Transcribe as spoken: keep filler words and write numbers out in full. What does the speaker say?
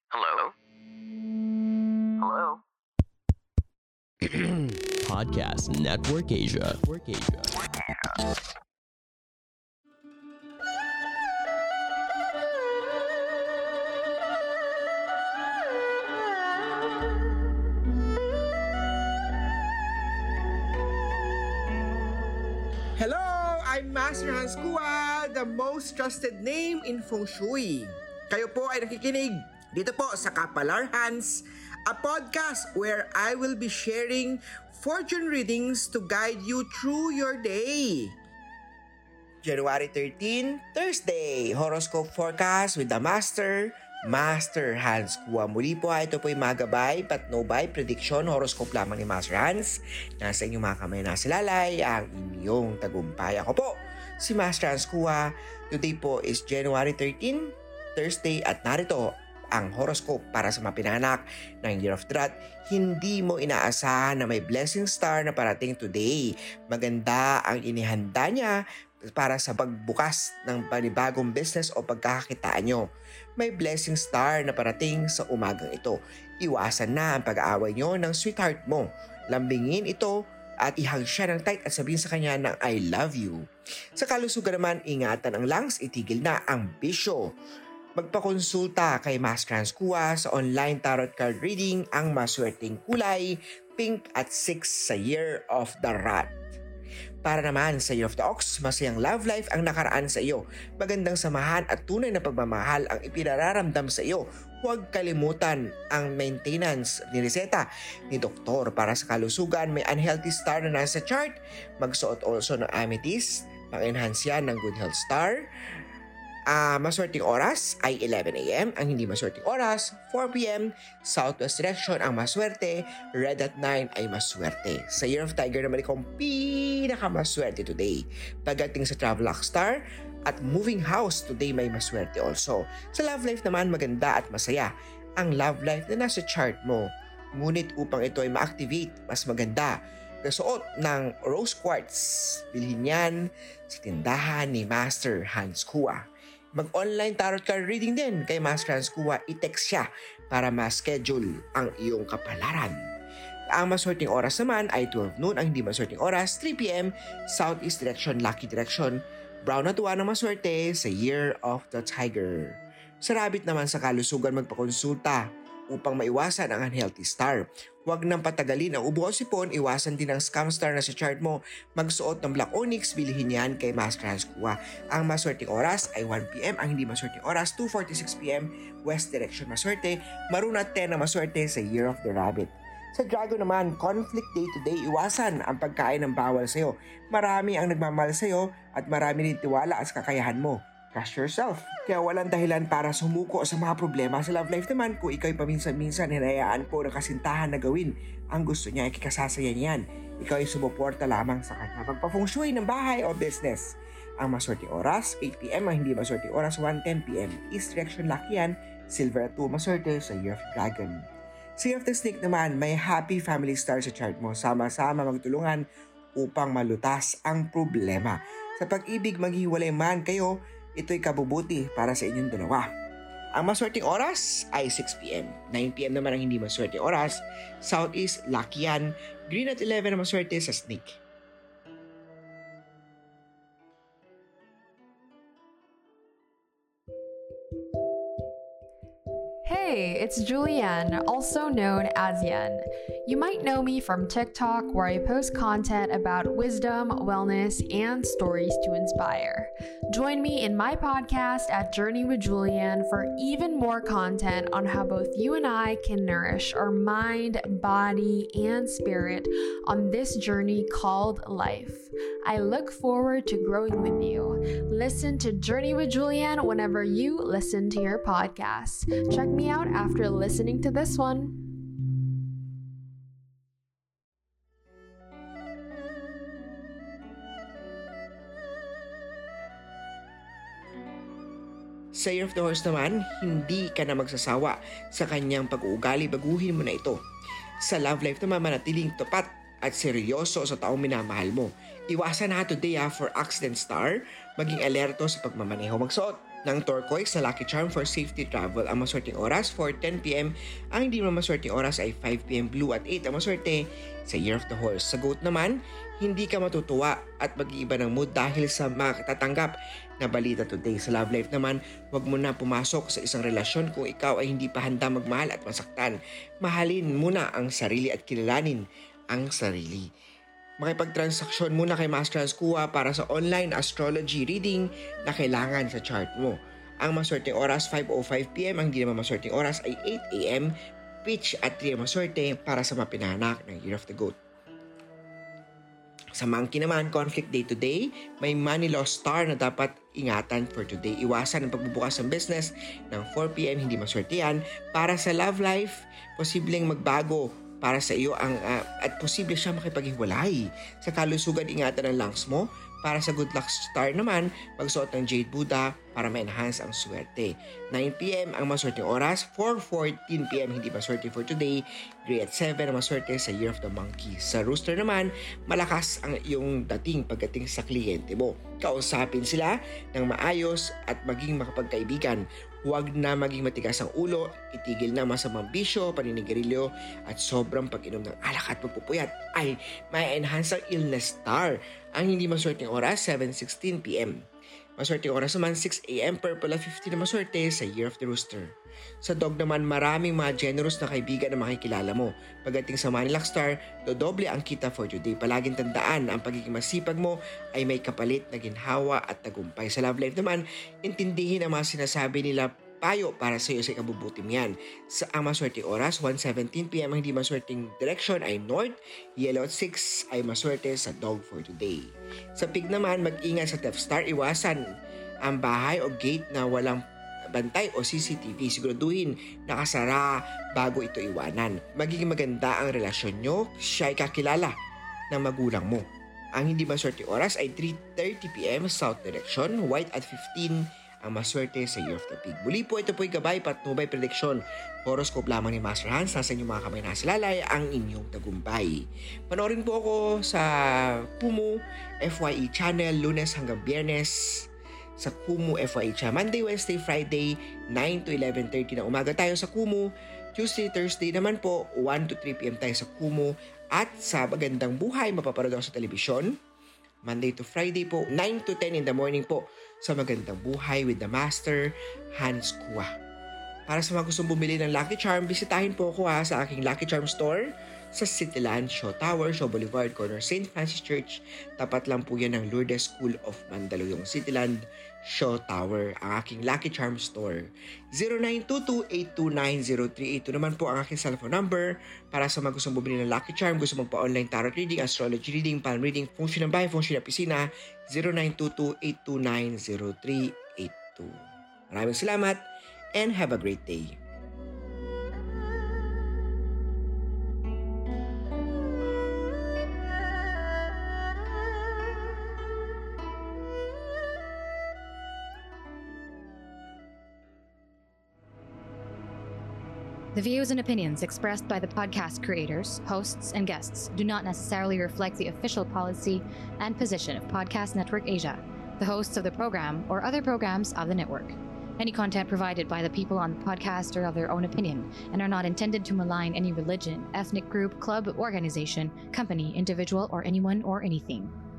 Hello? Hello? Podcast Network Asia. Network Asia. Hello! I'm Master Hans Kua, the most trusted name in Feng Shui. Kayo po ay nakikinig dito po sa Kapalar Hans, a podcast where I will be sharing fortune readings to guide you through your day. January thirteenth, Thursday, horoscope forecast with the Master, Master Hans Kua. Muli po, ito po yung magabay, but no by prediction, horoscope lamang ni Master Hans. Nasa inyong mga kamay na silalay ang inyong tagumpay. Ako po, si Master Hans Kua. Today po is January thirteenth, Thursday, at narito ang horoscope para sa mga pinanganak ng Year of the Rat. Hindi mo inaasahan na may blessing star na parating today. Maganda ang inihanda niya para sa pagbukas ng panibagong business o pagkakakitaan nyo. May blessing star na parating sa umagang ito. Iwasan na ang pag-aaway nyo ng sweetheart mo. Lambingin ito at ihag siya ng tight at sabihin sa kanya ng I love you. Sa kalusugan naman, ingatan ang lungs, itigil na ang bisyo. Magpakonsulta kay Master Hans Kua sa online tarot card reading. Ang maswerteng kulay, pink at six sa Year of the Rat. Para naman sa Year of the Ox, masayang love life ang nakaraan sa iyo. Magandang samahan at tunay na pagmamahal ang ipinararamdam sa iyo. Huwag kalimutan ang maintenance ni reseta ni doktor. Para sa kalusugan, may unhealthy star na nasa chart. Magsuot also ng amethyst, pang-enhance yan ng good health star. Uh, maswerteng oras ay eleven a.m. Ang hindi maswerteng oras, four p.m. Southwest direction ang maswerte. Red at nine ay maswerte. Sa Year of Tiger naman ikong pinakamaswerte today. Pagdating sa travel luck star at moving house, today may maswerte also. Sa love life naman, maganda at masaya ang love life na nasa chart mo. Ngunit upang ito ay ma-activate, mas maganda kasuot ng rose quartz. Bilhin yan sa tindahan ni Master Hans Kua. Mag-online tarot card reading din kay Master Hans Kua. I-text siya para ma-schedule ang iyong kapalaran. Ang maswerteng oras naman ay twelve noon. Ang hindi maswerteng oras, three p.m. Southeast direction, lucky direction. Brown at tuwa na maswerte sa Year of the Tiger. Sa rabbit naman, sa kalusugan, magpakonsulta upang maiwasan ang unhealthy star. Huwag nang patagalin ang ubo o sipon, iwasan din ang scam star na sa chart mo. Magsuot ng black onyx, bilhin yan kay Master Hans Kua. Ang maswerteng oras ay one p.m. Ang hindi maswerteng oras, two forty-six p.m. West direction maswerte. Maruna ten na maswerte sa Year of the Rabbit. Sa Dragon naman, conflict day to day, iwasan ang pagkain ng bawal sa'yo. Marami ang nagmamahal sa'yo at marami rin tiwala sa kakayahan mo. Trust yourself. Kaya walang dahilan para sumuko sa mga problema. Sa love life naman, kung ikaw'y paminsan-minsan hinayaan po ng kasintahan na gawin ang gusto niya, ikikasasaya niyan. Ikaw'y sumuporta lamang sa kanya. Magpa-feng shui ng bahay o business. Ang maswerteng oras, eight p.m. Ang hindi maswerteng oras, one ten p.m. East direction lucky yan. Silver at two maswerte sa Year of Dragon. Sa Year of the Snake naman, may happy family star sa chart mo. Sama-sama magtulungan upang malutas ang problema. Sa pag-ibig, maghiwalay man kayo, ito'y kabubuti para sa inyong dalawa. Ang maswerteng oras ay six p.m. nine p.m. naman ang hindi maswerteng oras. Southeast, lucky yan. Green at eleven na maswerte sa Snake. Hey, it's Julianne, also known as Yen. You might know me from TikTok, where I post content about wisdom, wellness, and stories to inspire. Join me in my podcast at Journey with Julianne for even more content on how both you and I can nourish our mind, body, and spirit on this journey called life. I look forward to growing with you. Listen to Journey with Julianne whenever you listen to your podcast. Check me out after listening to this one. Sa Year of the Horse naman, hindi ka na magsasawa sa kanyang pag-uugali, baguhin mo na ito. Sa love life naman, manatiling tapat at seryoso sa taong minamahal mo. Iwasan na today ha for accident star, maging alerto sa pagmamaneho. Magsuot ng turquoise na Lucky Charm for safety travel. Ang maswerteng oras for ten p.m. Ang hindi naman maswerteng oras ay five p.m. blue at eight ang maswerte sa Year of the Horse. Sa goat naman, hindi ka matutuwa at mag-iiba ng mood dahil sa makatatanggap na balita today. Sa love life naman, huwag mo na pumasok sa isang relasyon kung ikaw ay hindi pa handa magmahal at masaktan. Mahalin muna ang sarili at kilalanin ang sarili. Makipagtransaksyon muna kay Master Hans Kua para sa online astrology reading na kailangan sa chart mo. Ang maswerteng oras five oh five p.m. Ang hindi naman maswerteng oras ay eight a.m. Pitch at three ang maswerte para sa mapinanak ng Year of the Goat. Sa monkey naman, conflict day to day, may money loss star na dapat ingatan for today. Iwasan ang pagbubukas ng business ng four p.m. Hindi maswerte yan. Para sa love life, posibleng magbago para sa iyo ang uh, at posible siya makipaghiwalay. Sa kalusugan, ingatan ang lungs mo. Para sa good luck star naman, magsuot ng Jade Buddha para ma-enhance ang swerte. nine p.m. ang maswerteng oras, four fourteen p.m. hindi maswerte for today, gray at seven ang maswerte sa Year of the Monkey. Sa rooster naman, malakas ang iyong dating pagdating sa kliyente mo. Kausapin sila ng maayos at maging makapagkaibigan. Huwag na maging matigas ang ulo, itigil na masamang bisyo, paninigarilyo at sobrang pag-inom ng alak at pagpupuyat ay ma-enhance ang illness star. Ang hindi maswerteng oras, seven sixteen p.m. Maswerteng oras naman, six a.m. purple at fifteen na maswerte sa Year of the Rooster. Sa dog naman, maraming mga generous na kaibigan na makikilala mo. Pagdating sa Money Luck Star, dodoble ang kita for today. Palaging tandaan na ang pagiging masipag mo ay may kapalit na ginhawa at tagumpay. Sa love life naman, intindihin ang mga sinasabi nila payo para sa iyo sa ikabubuti mo yan. Sa ang maswerteng oras, one seventeen p.m. Ang hindi maswerteng direction ay north, yellow at six ay maswerte sa dog for today. Sa pig naman, mag-ingat sa Death Star, iwasan ang bahay o gate na walang bantay o C C T V. Siguraduhin nakasara bago ito iwanan. Magiging maganda ang relasyon nyo, siya ay kakilala ng magulang mo. Ang hindi maswerteng oras ay three thirty p.m. south direction, white at fifteen ang maswerte sa Year of the Pig. Muli po, ito po'y gabay, patnubay, prediksyon. Horoscope lamang ni Master Hans. Nasa inyong mga kamay nasilalay ang inyong tagumpay. Panoorin po ako sa Kumu F Y E channel, Lunes hanggang Biyernes. Sa Kumu F Y E channel, Monday, Wednesday, Friday, nine to eleven thirty na umaga tayo sa Kumu. Tuesday, Thursday naman po, one to three p.m. tayo sa Kumu. At sa Magandang Buhay, mapaparod ako sa telebisyon. Monday to Friday po, nine to ten in the morning po sa Magandang Buhay with the Master Hans Kua. Para sa mga gustong bumili ng Lucky Charm, bisitahin po ako ha, sa aking Lucky Charm store sa Cityland, Shaw Tower, Shaw Boulevard, corner Saint Francis Church. Tapat lang po yan ng Lourdes School of Mandaluyong. Cityland, Shaw Tower, ang aking Lucky Charm store. zero nine two two, eight two nine, zero three eight two naman po ang aking cellphone number para sa mga gustong bumili ng Lucky Charm, gusto magpa-online tarot reading, astrology reading, palm reading, function ng bahay, function ng pisina, zero nine two two, eight two nine, zero three eight two. Maraming salamat and have a great day. The views and opinions expressed by the podcast creators, hosts, and guests do not necessarily reflect the official policy and position of Podcast Network Asia, the hosts of the program, or other programs of the network. Any content provided by the people on the podcast are of their own opinion and are not intended to malign any religion, ethnic group, club, organization, company, individual, or anyone or anything.